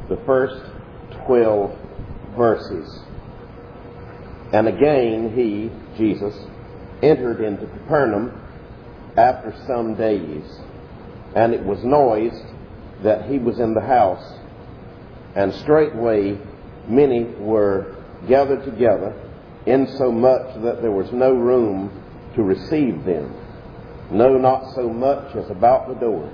the first 12 verses. And again he, Jesus, entered into Capernaum after some days, and it was noised that he was in the house, and straightway many were gathered together, insomuch that there was no room to receive them, no, not so much as about the door.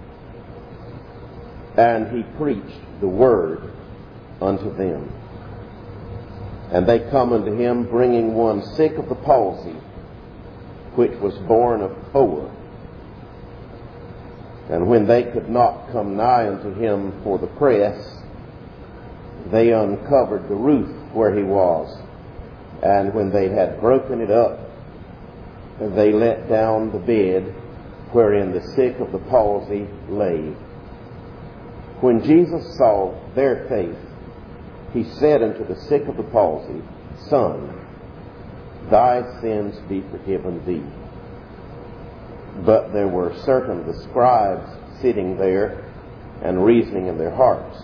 And he preached the word unto them. And they come unto him, bringing one sick of the palsy, which was born of 4. And when they could not come nigh unto him for the press, they uncovered the roof where he was. And when they had broken it up, they let down the bed wherein the sick of the palsy lay. When Jesus saw their faith, he said unto the sick of the palsy, Son, thy sins be forgiven thee. But there were certain of the scribes sitting there and reasoning in their hearts,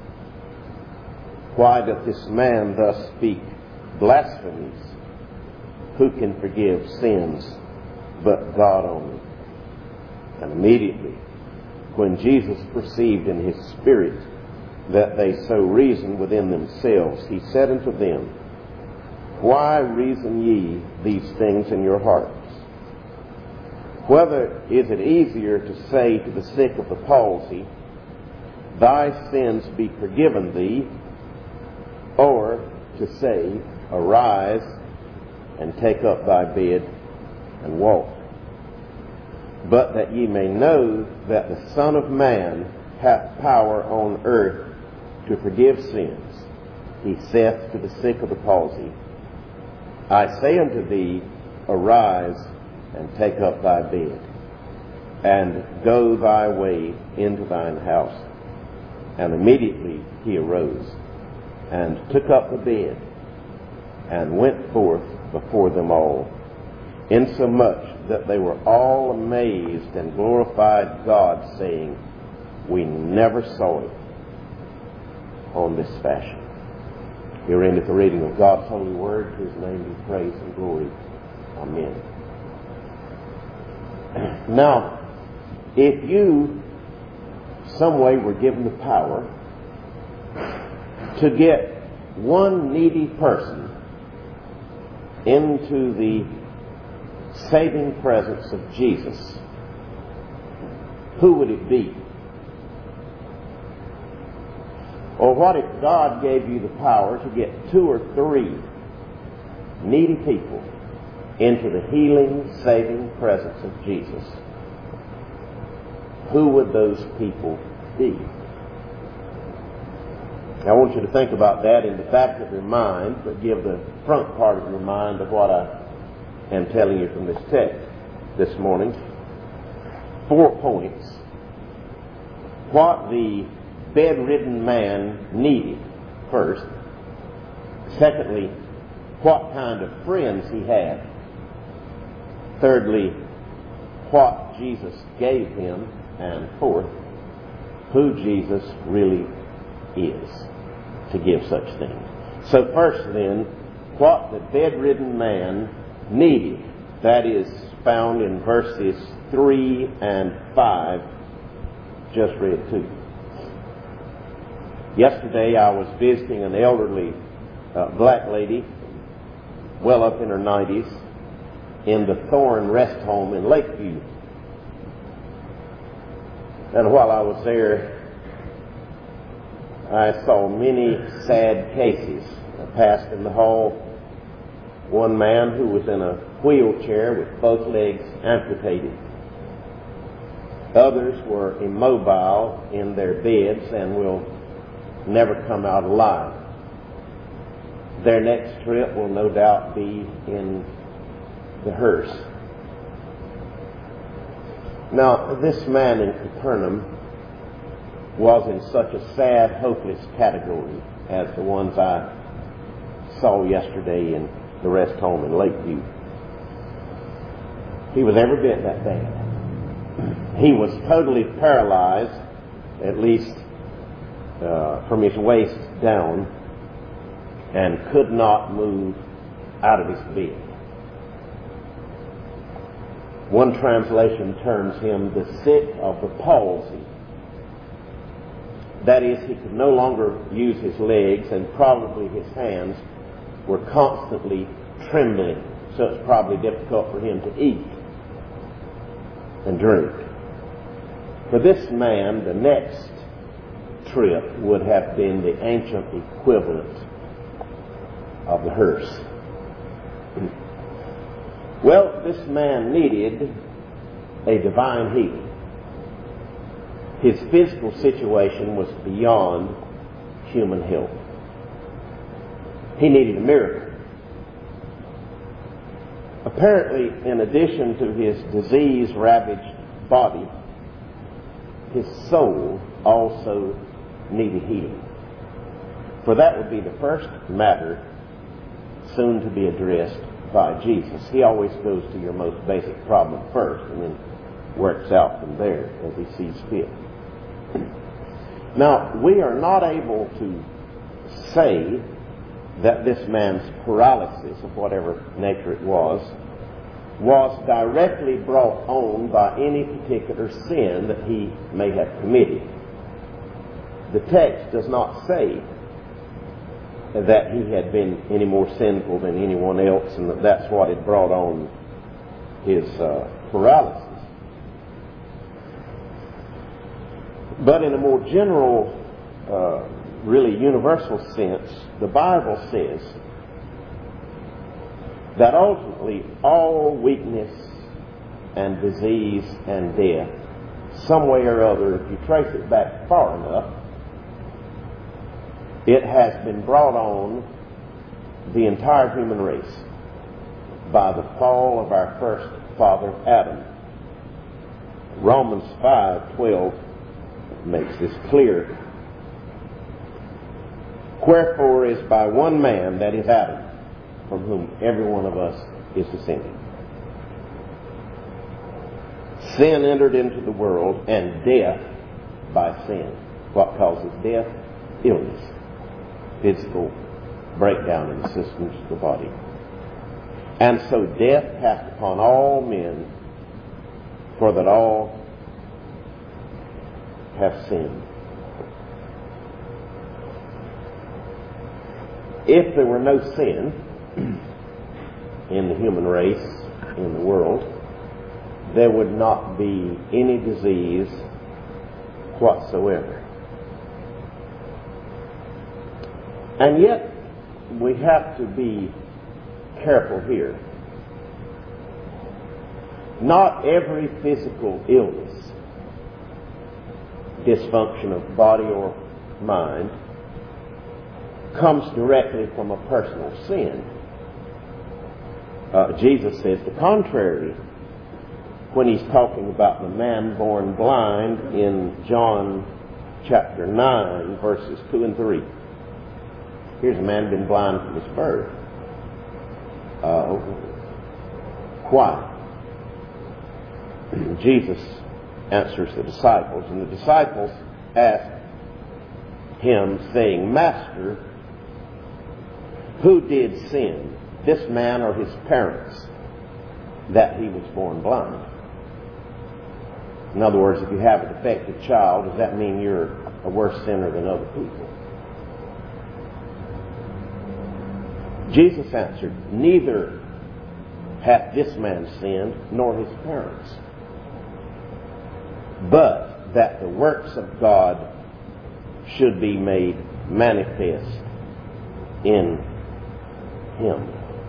Why doth this man thus speak blasphemies? Who can forgive sins but God only? And immediately, when Jesus perceived in his spirit that they so reasoned within themselves, he said unto them, Why reason ye these things in your hearts? Whether is it easier to say to the sick of the palsy, Thy sins be forgiven thee, or to say, Arise and take up thy bed and walk? But that ye may know that the Son of Man hath power on earth to forgive sins, he saith to the sick of the palsy, I say unto thee, Arise and take up thy bed, and go thy way into thine house. And immediately he arose, and took up the bed, and went forth before them all, insomuch that they were all amazed and glorified God, saying, We never saw it on this fashion. Here endeth the reading of God's holy word. To his name be praise and glory. Amen. Now, if you some way were given the power to get one needy person into the saving presence of Jesus, who would it be? Or what if God gave you the power to get 2 or 3 needy people into the healing, saving presence of Jesus? Who would those people be? I want you to think about that in the back of your mind, but give the front part of your mind of what I am telling you from this text this morning. 4 points. What the bedridden man needed, first. Secondly, what kind of friends he had. Thirdly, what Jesus gave him. And fourth, who Jesus really is to give such things. So first then, what the bedridden man needed. That is found in verses 3 and 5, just read to you. Yesterday I was visiting an elderly black lady, well up in her 90s, in the Thorn Rest Home in Lakeview. And while I was there, I saw many sad cases. I passed in the hall one man who was in a wheelchair with both legs amputated. Others were immobile in their beds and will never come out alive. Their next trip will no doubt be in the hearse. Now, this man in Capernaum was in such a sad, hopeless category as the ones I saw yesterday in the rest home in Lakeview. He was every bit that bad. He was totally paralyzed, at least from his waist down and could not move out of his bed. One translation terms him the sick of the palsy. That is, he could no longer use his legs, and probably his hands were constantly trembling, so it's probably difficult for him to eat and drink. For this man, the next trip would have been the ancient equivalent of the hearse. Well, this man needed a divine healing. His physical situation was beyond human help. He needed a miracle. Apparently, in addition to his disease-ravaged body, his soul also needed healing. For that would be the first matter soon to be addressed by Jesus. He always goes to your most basic problem first and then works out from there as he sees fit. Now, we are not able to say that this man's paralysis, of whatever nature it was directly brought on by any particular sin that he may have committed. The text does not say that he had been any more sinful than anyone else and that that's what had brought on his paralysis. But in a more general, really universal sense, the Bible says that ultimately all weakness and disease and death, some way or other, if you trace it back far enough, it has been brought on the entire human race by the fall of our first father, Adam. Romans 5:12 makes this clear. Wherefore is by one man, that is Adam, from whom every one of us is descended. Sin entered into the world, and death by sin. What causes death? Illness. Physical breakdown in the systems of the body. And so death passed upon all men, for that all have sinned. If there were no sin in the human race, in the world, there would not be any disease whatsoever. And yet, we have to be careful here. Not every physical illness, dysfunction of body or mind, comes directly from a personal sin. Jesus says the contrary when he's talking about the man born blind in John chapter 9, verses 2 and 3. Here's a man been blind from his birth. Why? Jesus answers the disciples, and the disciples ask him, saying, Master, who did sin, this man or his parents, that he was born blind? In other words, if you have a defective child, does that mean you're a worse sinner than other people? Jesus answered, Neither hath this man sinned, nor his parents, but that the works of God should be made manifest in him.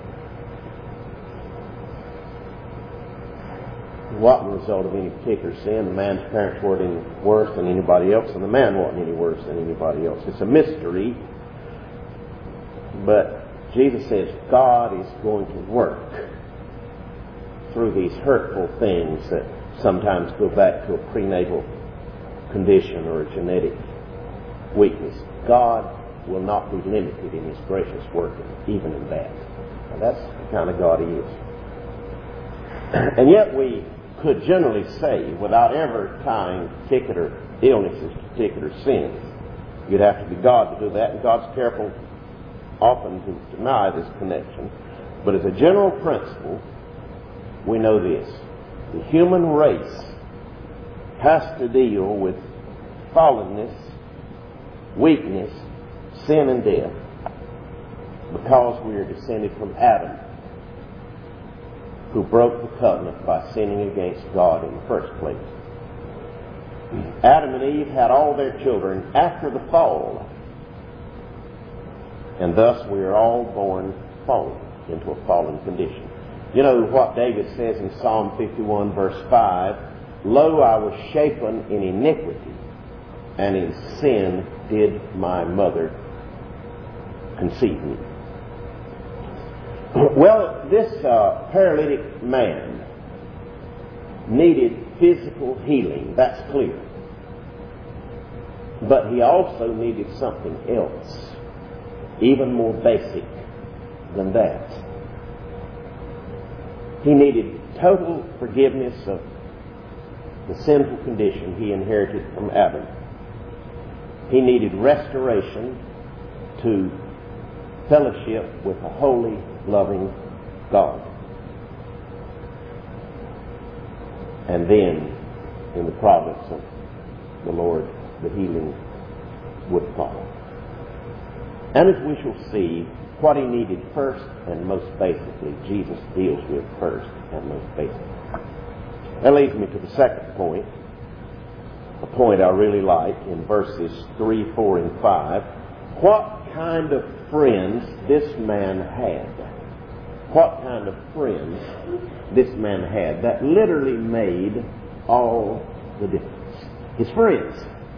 What the result of any particular sin? The man's parents weren't any worse than anybody else, and the man wasn't any worse than anybody else. It's a mystery, but Jesus says God is going to work through these hurtful things that sometimes go back to a prenatal condition or a genetic weakness. God will not be limited in his gracious work, even in that. Now, that's the kind of God he is. And yet we could generally say, without ever tying particular illnesses to particular sins, You'd have to be God to do that, and God's careful often to deny this connection. But as a general principle, we know this. The human race has to deal with fallenness, weakness, sin, and death because we are descended from Adam, who broke the covenant by sinning against God in the first place. Adam and Eve had all their children after the fall, and thus we are all born fallen, into a fallen condition. You know what David says in Psalm 51 verse 5, "Lo, I was shapen in iniquity, and in sin did my mother conceive me." Well, this paralytic man needed physical healing, that's clear. But he also needed something else, even more basic than that. He needed total forgiveness of the sinful condition he inherited from Adam. He needed restoration to fellowship with a holy, loving God. And then, in the providence of the Lord, the healing would follow. And as we shall see, what he needed first and most basically, Jesus deals with first and most basically. That leads me to the second point, a point I really like in verses 3, 4, and 5. What kind of friends this man had. What kind of friends this man had. That literally made all the difference. His friends.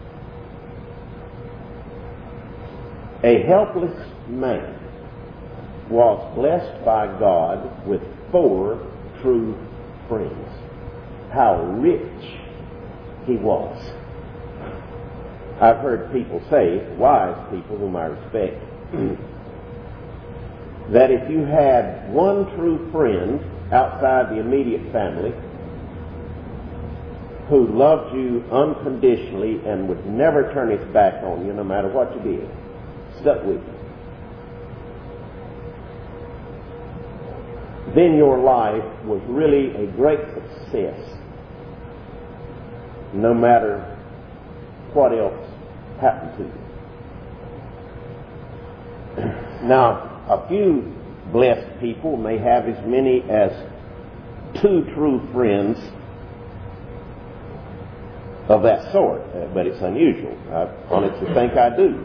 A helpless man was blessed by God with 4 true friends. How rich he was. I've heard people say, wise people whom I respect, that if you had one true friend outside the immediate family who loved you unconditionally and would never turn his back on you no matter what you did, stuck with you, then your life was really a great success, no matter what else happened to you. Now, a few blessed people may have as many as 2 true friends of that sort, but it's unusual. I honestly think I do.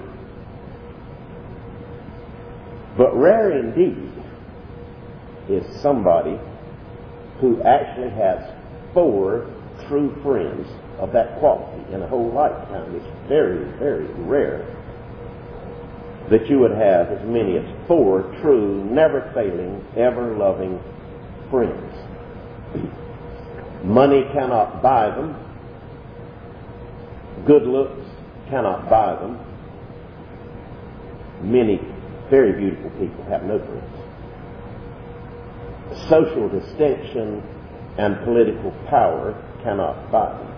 But rare indeed is somebody who actually has 4 true friends of that quality in a whole lifetime. It's very, very rare that you would have as many as 4 true, never failing, ever loving friends. Money cannot buy them. Good looks cannot buy them. Many very beautiful people have no friends. Social distinction and political power cannot buy them.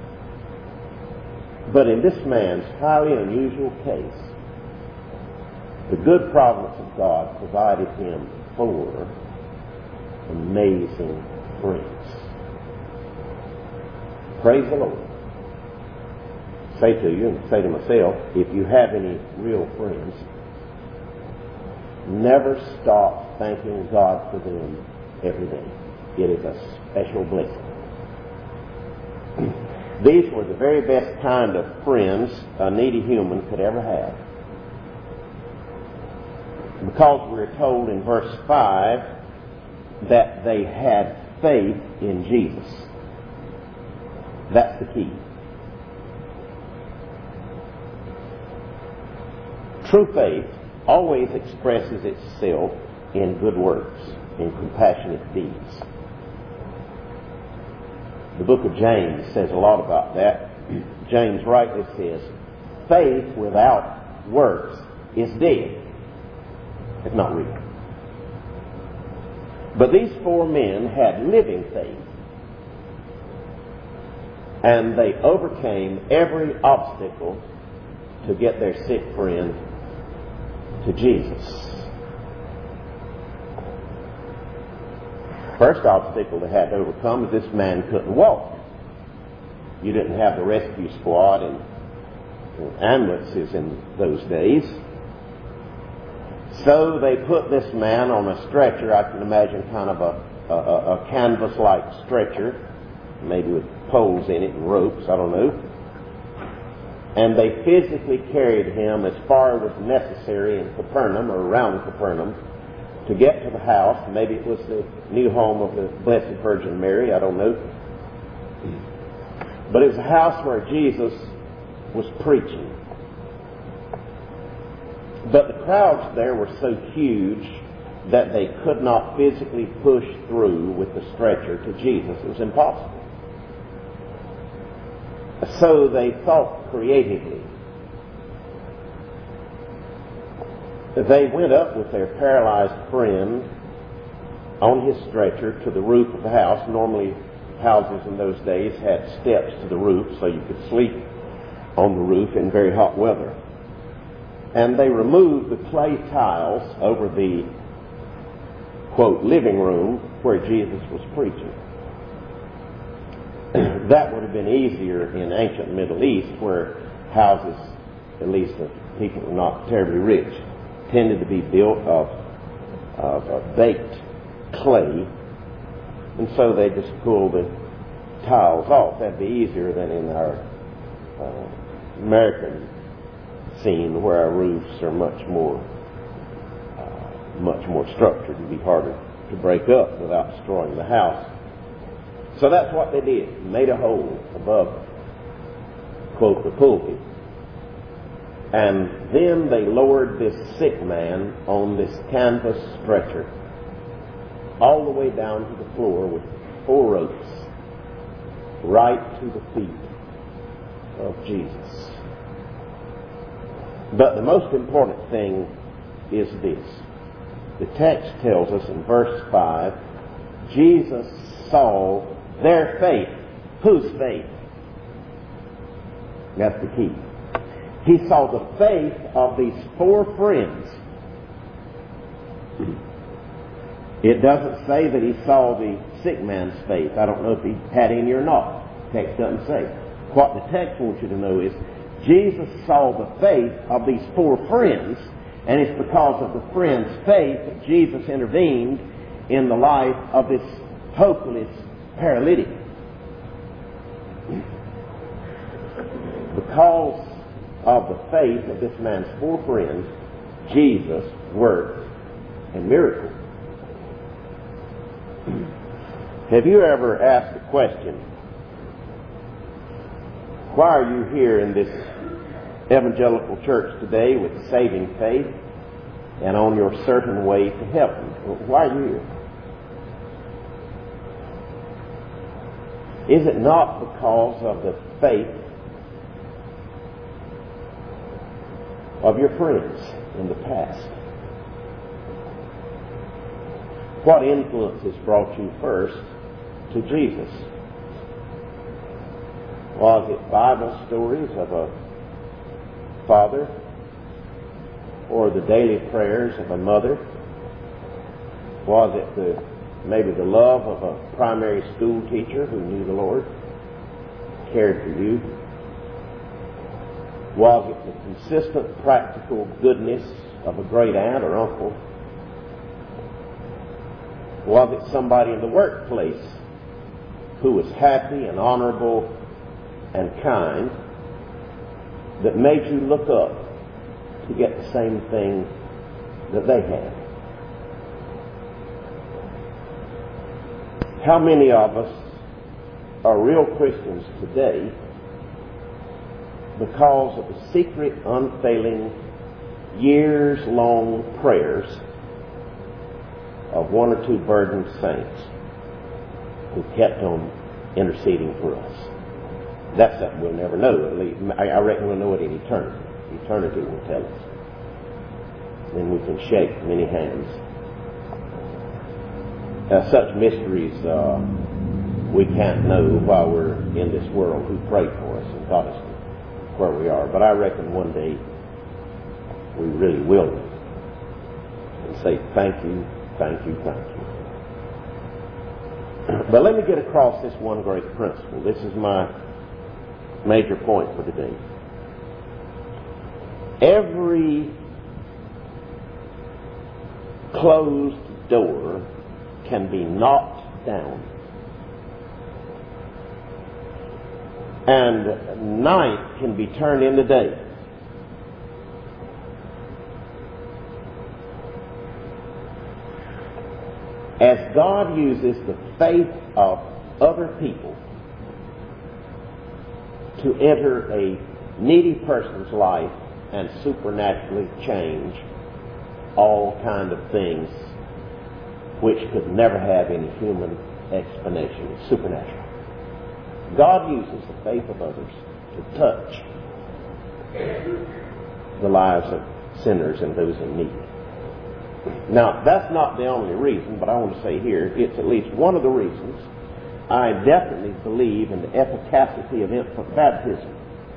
But in this man's highly unusual case, the good providence of God provided him 4 amazing friends. Praise the Lord. Say to you, and say to myself, if you have any real friends, never stop thanking God for them every day. It is a special blessing. These were the very best kind of friends a needy human could ever have. Because we're told in verse 5 that they had faith in Jesus. That's the key. True faith always expresses itself in good works, in compassionate deeds. The book of James says a lot about that. James rightly says, faith without works is dead. It's not real. But these 4 men had living faith. And they overcame every obstacle to to get their sick friend to Jesus. First obstacle they had to overcome is this man couldn't walk. You didn't have the rescue squad and ambulances in those days. So they put this man on a stretcher. I can imagine kind of a canvas-like stretcher, maybe with poles in it and ropes, I don't know. And they physically carried him as far as was necessary in Capernaum or around Capernaum to get to the house. Maybe it was the new home of the Blessed Virgin Mary, I don't know. But it was a house where Jesus was preaching. But the crowds there were so huge that they could not physically push through with the stretcher to Jesus. It was impossible. So they thought creatively. They went up with their paralyzed friend on his stretcher to the roof of the house. Normally, houses in those days had steps to the roof so you could sleep on the roof in very hot weather. And they removed the clay tiles over the, quote, living room where Jesus was preaching. That would have been easier in ancient Middle East, where houses, at least the people were not terribly rich, tended to be built of baked clay, and so they just pulled the tiles off. That'd be easier than in our American scene, where our roofs are much more structured and be harder to break up without destroying the house. So that's what they did. Made a hole above, quote, the pulpit. And then they lowered this sick man on this canvas stretcher all the way down to the floor with 4 ropes right to the feet of Jesus. But the most important thing is this. The text tells us in verse 5, Jesus saw their faith. Whose faith? That's the key. He saw the faith of these 4 friends. It doesn't say that he saw the sick man's faith. I don't know if he had any or not. The text doesn't say. What the text wants you to know is Jesus saw the faith of these 4 friends, and it's because of the friends' faith that Jesus intervened in the life of this hopeless paralytic. Because of the faith of this man's 4 friends, Jesus worked a miracle. Have you ever asked the question, why are you here in this evangelical church today with saving faith and on your certain way to heaven? Why are you here? Is it not because of the faith of your friends in the past? What influences brought you first to Jesus? Was it Bible stories of a father, or the daily prayers of a mother? Was it maybe the love of a primary school teacher who knew the Lord, cared for you? Was it the consistent practical goodness of a great aunt or uncle? Was it somebody in the workplace who was happy and honorable and kind that made you look up to get the same thing that they had? How many of us are real Christians today because of the secret, unfailing, years-long prayers of 1 or 2 burdened saints who kept on interceding for us? That's something we'll never know. At least, I reckon we'll know it in eternity. Eternity will tell us. Then we can shake many hands. Such mysteries we can't know while we're in this world who prayed for us and taught us to where we are. But I reckon one day we really will and say, thank you, thank you, thank you. But let me get across this one great principle. This is my major point for today. Every closed door can be knocked down, and night can be turned into day. As God uses the faith of other people to enter a needy person's life and supernaturally change all kind of things which could never have any human explanation. It's supernatural. God uses the faith of others to touch the lives of sinners and those in need. Now, that's not the only reason, but I want to say here, it's at least one of the reasons I definitely believe in the efficacy of infant baptism.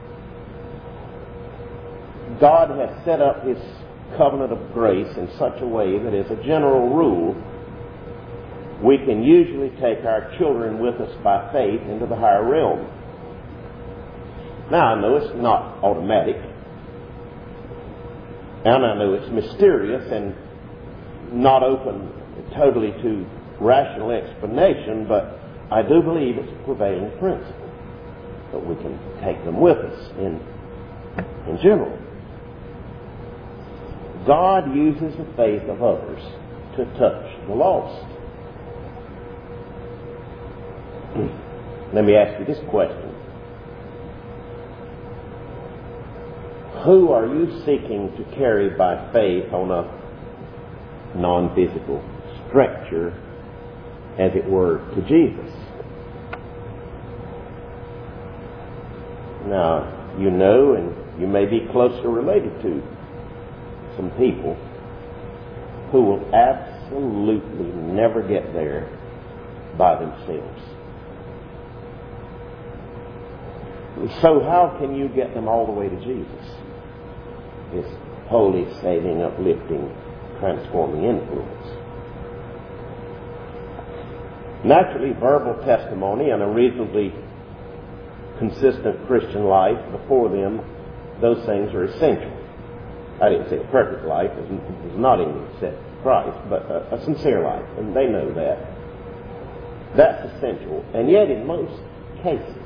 God has set up His covenant of grace in such a way that as a general rule, we can usually take our children with us by faith into the higher realm. Now, I know it's not automatic, and I know it's mysterious and not open totally to rational explanation, but I do believe it's a prevailing principle that we can take them with us in general. God uses the faith of others to touch the lost. Let me ask you this question. Who are you seeking to carry by faith on a non-physical structure, as it were, to Jesus? Now, you know, and you may be closely related to some people who will absolutely never get there by themselves. So how can you get them all the way to Jesus? This holy, saving, uplifting, transforming influence. Naturally, verbal testimony and a reasonably consistent Christian life before them, those things are essential. I didn't say a perfect life is not in accept Christ, but a sincere life, and they know that. That's essential. And yet, in most cases,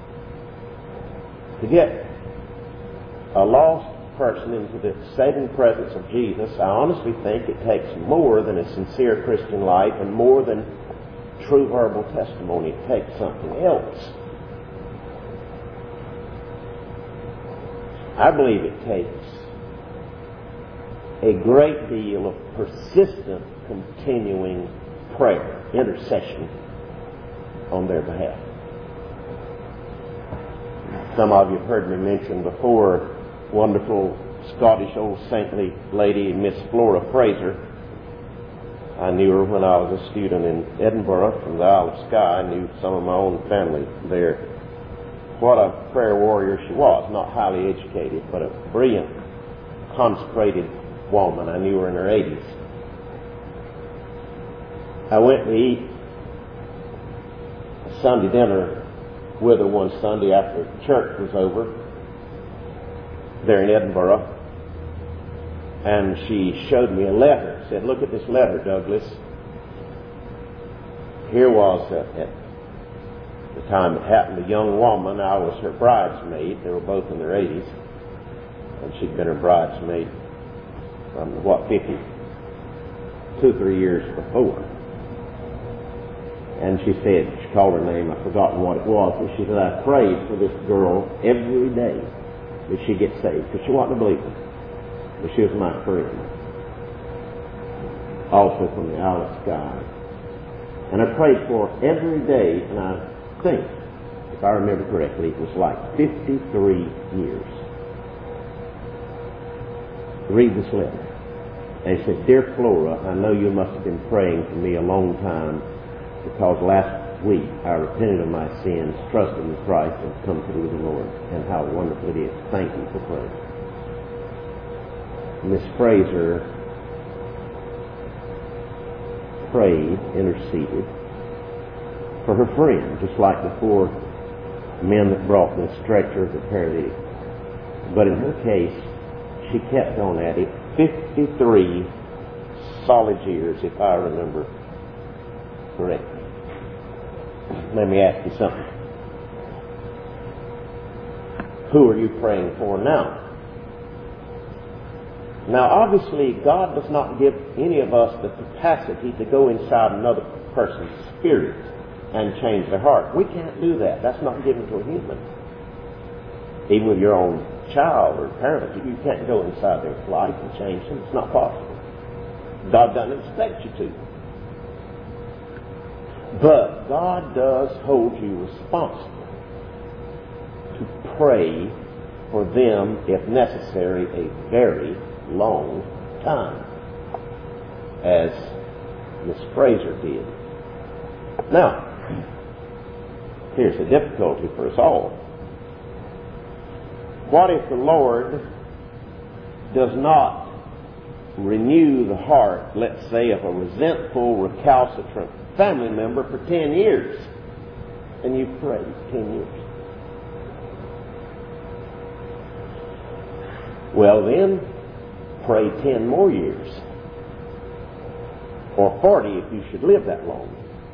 to get a lost person into the saving presence of Jesus, I honestly think it takes more than a sincere Christian life and more than true verbal testimony. It takes something else. I believe it takes a great deal of persistent, continuing prayer, intercession on their behalf. Some of you have heard me mention before wonderful Scottish old saintly lady, Miss Flora Fraser. I knew her when I was a student in Edinburgh from the Isle of Skye. I knew some of my own family there. What a prayer warrior she was. Not highly educated, but a brilliant, consecrated woman. I knew her in her 80s. I went to eat a Sunday dinner with her one Sunday after church was over there in Edinburgh, and she showed me a letter. Said, "Look at this letter, Douglas." Here was, at the time it happened, a young woman. I was her bridesmaid. They were both in their 80s, and she'd been her bridesmaid from 2-3 years before. And she said, she called her name, I've forgotten what it was, but she said, "I prayed for this girl every day that she get saved," because she wasn't a believer, but she was my friend, also from the Isle of Skye. And I prayed for her every day, and I think, if I remember correctly, it was like 53 years. Read this letter. And he said, "Dear Flora, I know you must have been praying for me a long time, because last week I repented of my sins, trusted in Christ, and come through the Lord. And how wonderful it is. Thank you for praying. Miss Fraser prayed, interceded for her friend, just like the four men that brought the stretcher, the paralytic. But in her case, she kept on at it 53 solid years, if I remember correctly. Let me ask you something. Who are you praying for now? Now, obviously, God does not give any of us the capacity to go inside another person's spirit and change their heart. We can't do that. That's not given to a human. Even with your own child or parent, you can't go inside their life and change them. It's not possible. God doesn't expect you to. But God does hold you responsible to pray for them, if necessary, a very long time, as Miss Fraser did. Now, here's the difficulty for us all. What if the Lord does not renew the heart, let's say, of a resentful, recalcitrant family member for 10 years? And you've prayed 10 years. Well, then, pray 10 more years. Or 40 if you should live that long.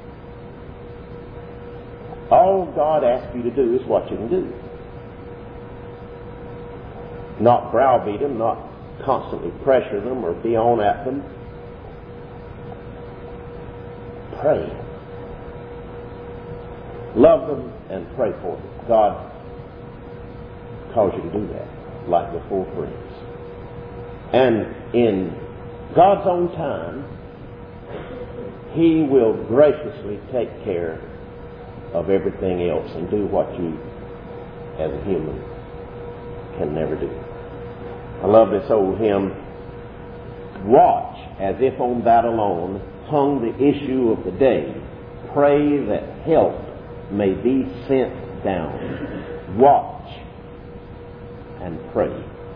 All God asks you to do is what you can do. Not browbeat them, not constantly pressure them or be on at them. Pray. Love them and pray for them. God calls you to do that, like the four friends. And in God's own time, He will graciously take care of everything else and do what you, as a human, can never do. I love this old hymn. Watch as if on that alone hung the issue of the day. Pray that help may be sent down. Watch and pray.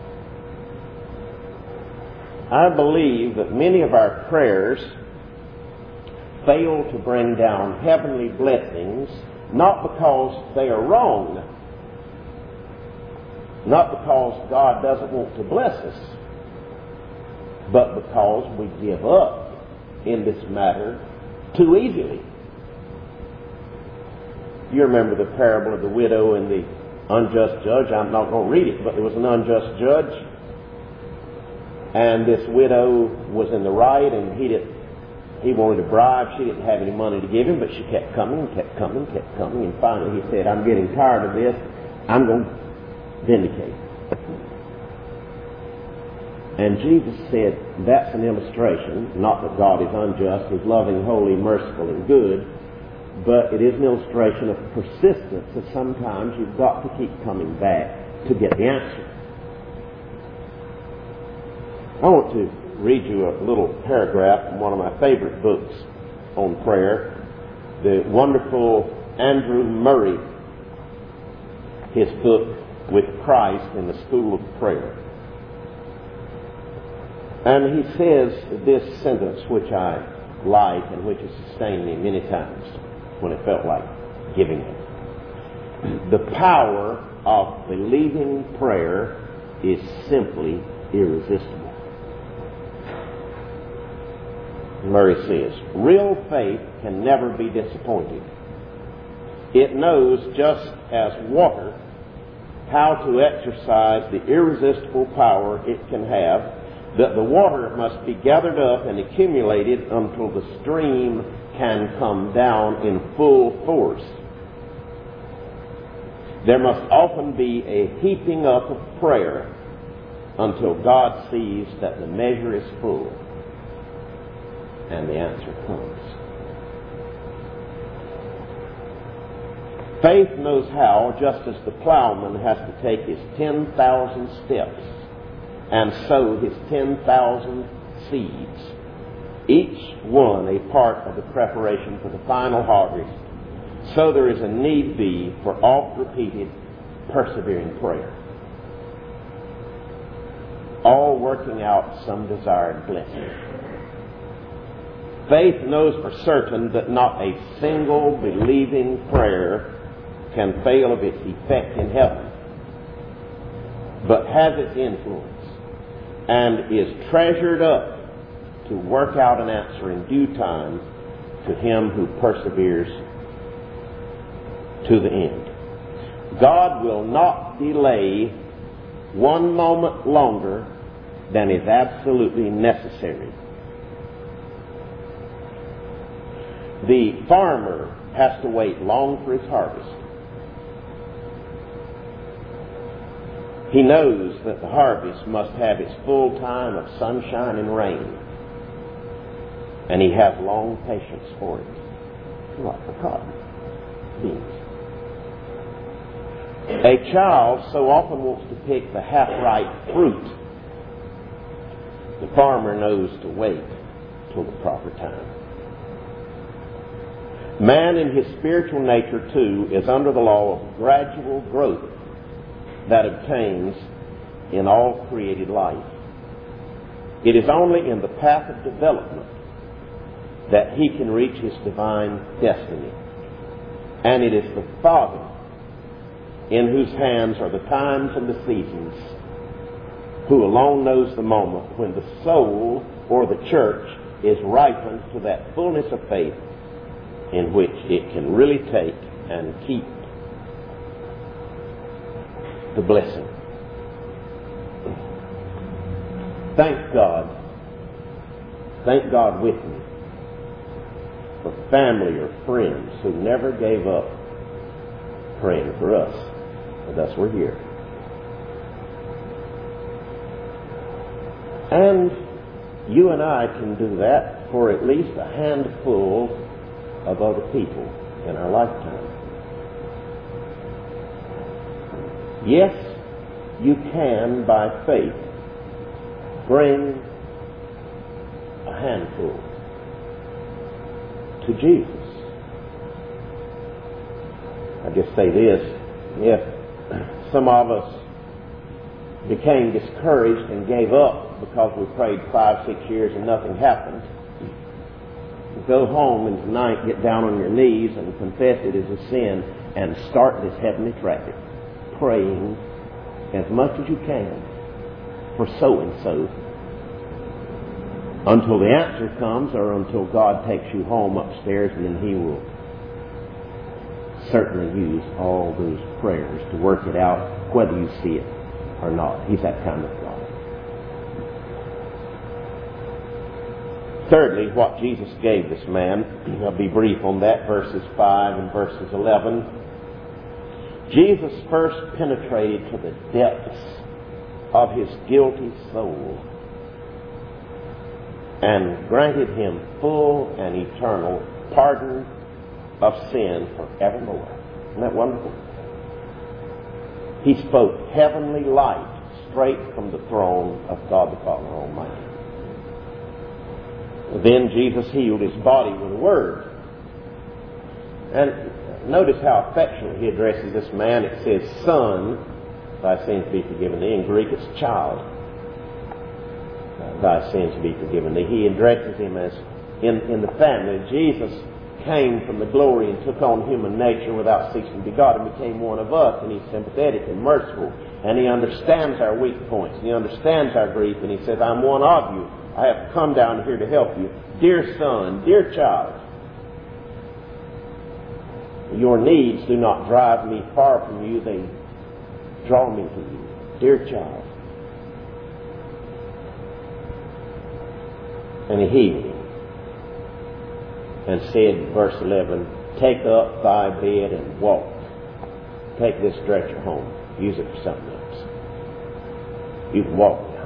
I believe that many of our prayers fail to bring down heavenly blessings, not because they are wrong, not because God doesn't want to bless us, but because we give up in this matter too easily. You remember the parable of the widow and the unjust judge. I'm not going to read it, but there was an unjust judge, and this widow was in the right, and he wanted a bribe. She didn't have any money to give him, but she kept coming, and finally he said, I'm getting tired of this. I'm going to vindicate. And Jesus said, that's an illustration, not that God is unjust, He's loving, holy, merciful, and good, but it is an illustration of persistence, that sometimes you've got to keep coming back to get the answer. I want to read you a little paragraph from one of my favorite books on prayer, the wonderful Andrew Murray, his book, With Christ in the School of Prayer. And he says this sentence, which I like and which has sustained me many times when it felt like giving it. The power of believing prayer is simply irresistible. Murray says, real faith can never be disappointed. It knows, just as water, how to exercise the irresistible power it can have, that the water must be gathered up and accumulated until the stream can come down in full force. There must often be a heaping up of prayer until God sees that the measure is full and the answer comes. Faith knows how, just as the plowman has to take his 10,000 steps and sow his 10,000 seeds, each one a part of the preparation for the final harvest. So there is a need be for oft-repeated, persevering prayer, all working out some desired blessing. Faith knows for certain that not a single believing prayer can fail of its effect in heaven, but has its influence and is treasured up to work out an answer in due time to him who perseveres to the end. God will not delay one moment longer than is absolutely necessary. The farmer has to wait long for his harvest. He knows that the harvest must have its full time of sunshine and rain, and he has long patience for it. Like the cotton beans. A child so often wants to pick the half-ripe fruit. The farmer knows to wait till the proper time. Man in his spiritual nature, too, is under the law of gradual growth that obtains in all created life. It is only in the path of development that he can reach his divine destiny. And it is the Father in whose hands are the times and the seasons, who alone knows the moment when the soul or the church is ripened to that fullness of faith in which it can really take and keep the blessing. Thank God with me for family or friends who never gave up praying for us, and thus we're here. And you and I can do that for at least a handful of other people in our lifetime. Yes, you can, by faith, bring a handful to Jesus. I just say this: if some of us became discouraged and gave up because we prayed 5-6 years and nothing happened, go home and tonight get down on your knees and confess it as a sin and start this heavenly traffic, praying as much as you can for so-and-so until the answer comes, or until God takes you home upstairs, and then He will certainly use all those prayers to work it out, whether you see it or not. He's that kind of God. Thirdly, what Jesus gave this man, I'll be brief on that, verses 5 and verses 11. Jesus first penetrated to the depths of his guilty soul and granted him full and eternal pardon of sin forevermore. Isn't that wonderful? He spoke heavenly light straight from the throne of God the Father Almighty. Then Jesus healed his body with a word. And notice how affectionately he addresses this man. It says, "Son, thy sins be forgiven thee." In Greek, it's "child, thy sins be forgiven thee." He addresses him as in the family. Jesus came from the glory and took on human nature without ceasing to be God and became one of us. And he's sympathetic and merciful. And he understands our weak points. And he understands our grief. And he says, "I'm one of you. I have come down here to help you. Dear son, dear child, your needs do not drive me far from you. They draw me to you. Dear child." And he healed him and said, verse 11, "Take up thy bed and walk." Take this stretcher home. Use it for something else. You can walk now.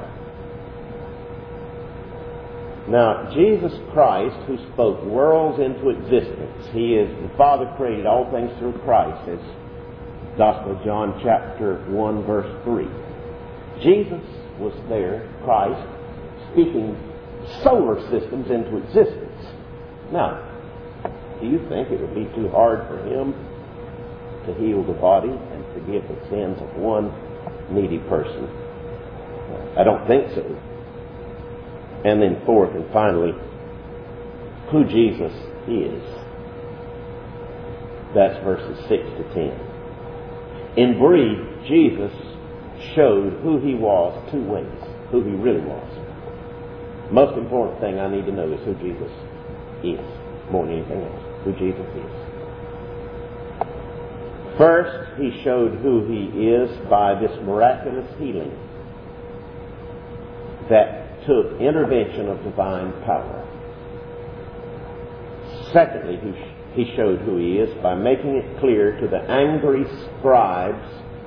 Now, Jesus Christ, who spoke worlds into existence, He is the Father created all things through Christ, as Gospel of John chapter 1 verse 3. Jesus was there, Christ, speaking solar systems into existence. Now, Do you think it would be too hard for him to heal the body and forgive the sins of one needy person? I don't think so. And then fourth and finally, who Jesus is. That's verses 6 to 10. In brief, Jesus showed who he was two ways, who he really was. Most important thing I need to know is who Jesus is, more than anything else, who Jesus is. First, he showed who he is by this miraculous healing that took intervention of divine power. Secondly, he showed who he is by making it clear to the angry scribes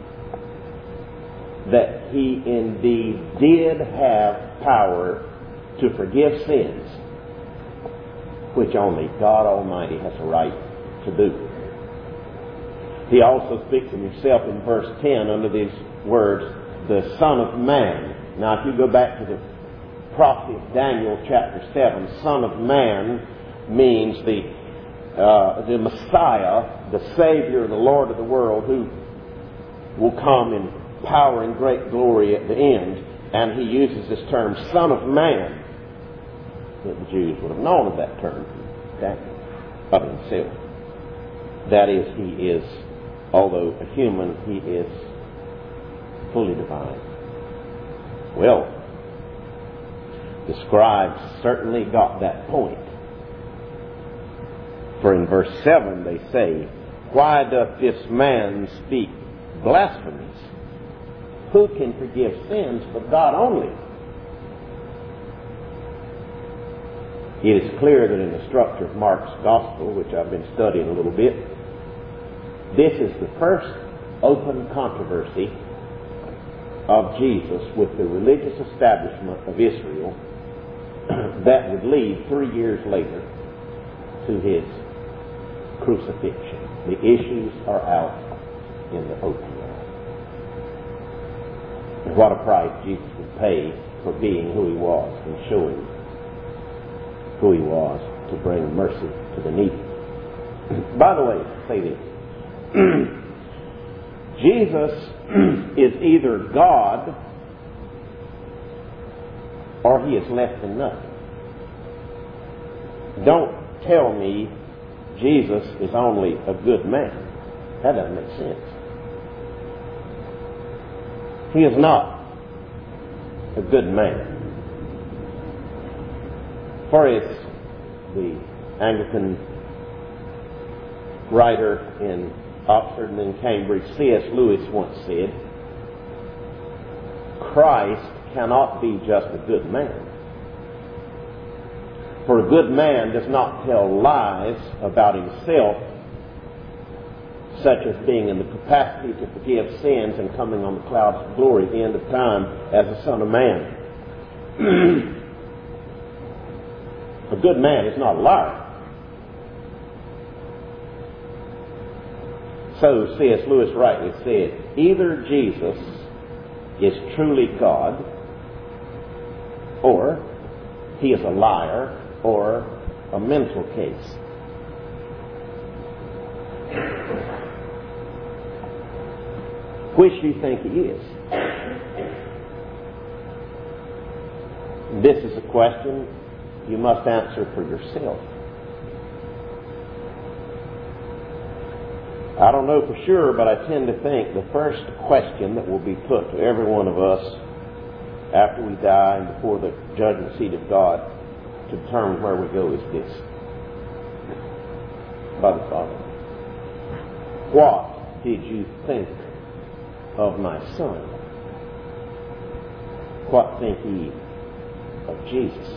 that he indeed did have power to forgive sins, which only God Almighty has a right to do. He also speaks of himself in verse 10 under these words, the Son of Man. Now, if you go back to the prophecy of Daniel chapter 7, Son of Man means the Messiah, the Savior, the Lord of the world, who will come in power and great glory at the end. And he uses this term, Son of Man. That the Jews would have known of that term, of himself. That is, he is, although a human, he is fully divine. Well, the scribes certainly got that point. For in verse 7 they say, why doth this man speak blasphemies? Who can forgive sins but God only? It is clear that in the structure of Mark's Gospel, which I've been studying a little bit, this is the first open controversy of Jesus with the religious establishment of Israel that would lead 3 years later to his crucifixion. The issues are out in the open now. And what a price Jesus would pay for being who he was and showing who he was to bring mercy to the needy. By the way, say this. Jesus is either God or he is less than nothing. Don't tell me Jesus is only a good man. That doesn't make sense. He is not a good man. For as the Anglican writer in Oxford and in Cambridge, C.S. Lewis once said, Christ cannot be just a good man. For a good man does not tell lies about himself, such as being in the capacity to forgive sins and coming on the clouds of glory at the end of time as the Son of Man. A good man is not a liar. So C.S. Lewis rightly said, either Jesus is truly God, or he is a liar, or a mental case. Which do you think he is? This is a question you must answer for yourself. I don't know for sure, but I tend to think the first question that will be put to every one of us after we die and before the judgment seat of God to determine where we go is this. By the Father. What did you think of my Son? What think ye of Jesus?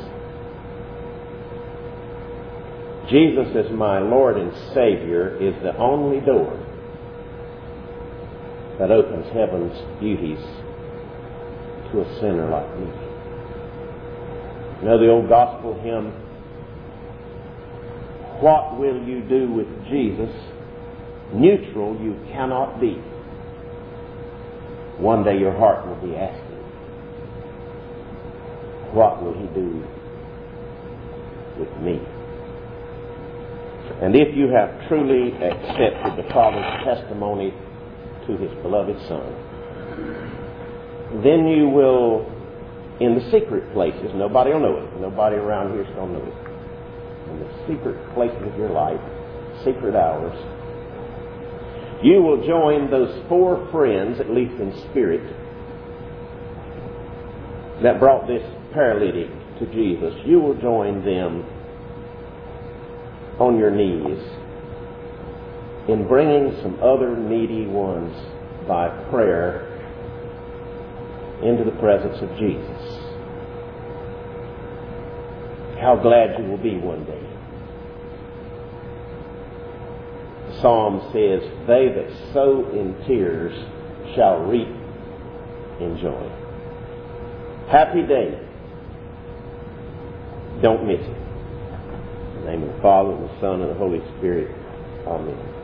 Jesus as my Lord and Savior is the only door that opens heaven's beauties to a sinner like me. You know the old gospel hymn, what will you do with Jesus? Neutral you cannot be. One day your heart will be asking, what will he do with me? And if you have truly accepted the Father's testimony to His beloved Son, then you will, in the secret places, nobody will know it. Nobody around here is going to know it. In the secret places of your life, secret hours, you will join those 4 friends, at least in spirit, that brought this paralytic to Jesus. You will join them on your knees in bringing some other needy ones by prayer into the presence of Jesus. How glad you will be one day. The Psalm says, "They that sow in tears shall reap in joy." Happy day. Don't miss it. In the name of the Father, and the Son, and the Holy Spirit. Amen.